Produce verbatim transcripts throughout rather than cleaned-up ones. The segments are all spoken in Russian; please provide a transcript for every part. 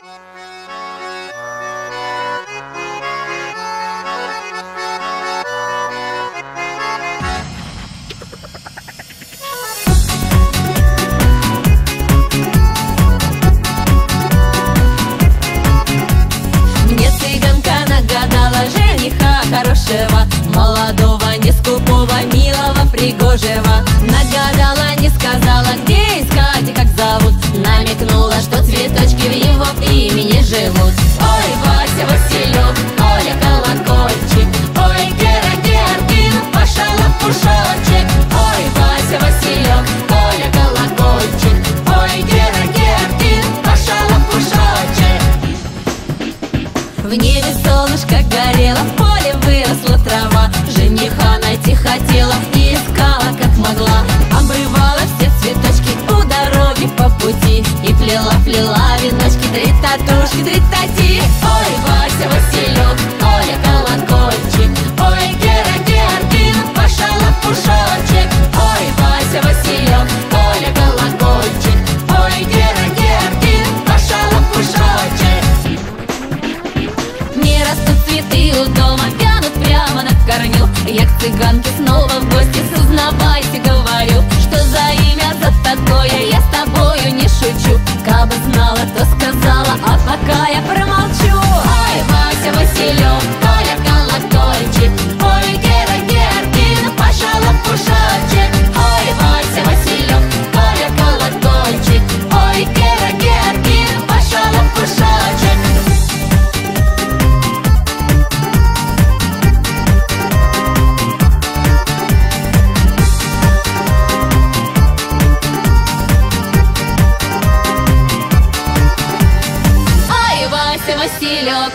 Мне цыганка нагадала жениха хорошего, молодого, не скупого, милого, пригожего. Нагадала, не сказала, где искать и как зовут. Намекнула, что цветочки в его имени живут. Ой, Вася Василек, Оля колокольчик, ой, Гера Георгин, Паша Лопушочек. Ой, Вася Василек, Оля колокольчик, ой, Гера Георгин, Паша Лопушочек. В небе солнышко горело, в поле выросла трава. Жениха найти хотела и искала как могла. Обрывала все цветочки у дороги по пути и плела-плела веночки, три татушки, три тати. Ой, Вася Василек, Оля колокольчик, ой, Гера Георгин, Паша Лопушочек. Ой, Вася Василек, Оля колокольчик, ой, Гера Георгин, Паша Лопушочек. Не растут цветы у дома, вянут прямо на корню. Я к цыганке снова в гости, узнавайте, говорю, что за имя за такое, я с тобою не шучу. Кабы знала, то сказала, а пока я промолчу. Ой, Вася Василек, Оля колокольчик, ой, Гера Георгин, Паша Лопушочек. Ой, Вася Василек, Оля колокольчик, ой, Гера Георгин, Паша Лопушочек. Вася Василек,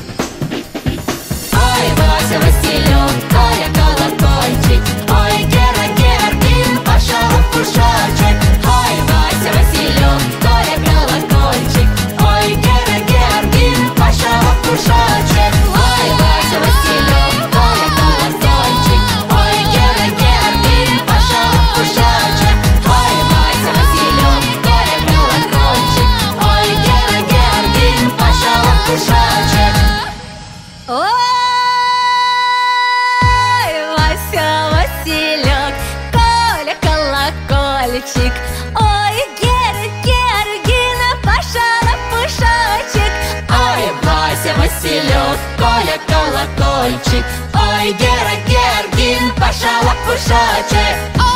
ой, Вася Василек, Оля колокольчик, ой, Гера Георгин, Паша Лопушочек. Ой, Вася Василек, Оля колокольчик, ой, Гера Георгин, Паша Лопушочек. Ой, Вася Василек, Оля колокольчик, ой, Гера Георгин, Паша Лопушочек. Ой, Вася Василек, Оля колокольчик, ой, Гера Георгин, Паша Лопушочек. Ой, Вася Василек, Коля колокольчик, ой, Гера Георгин, Паша Лопушочек. Ой, Вася Василек, Коля колокольчик, ой, Гера Георгин, Паша Лопушочек.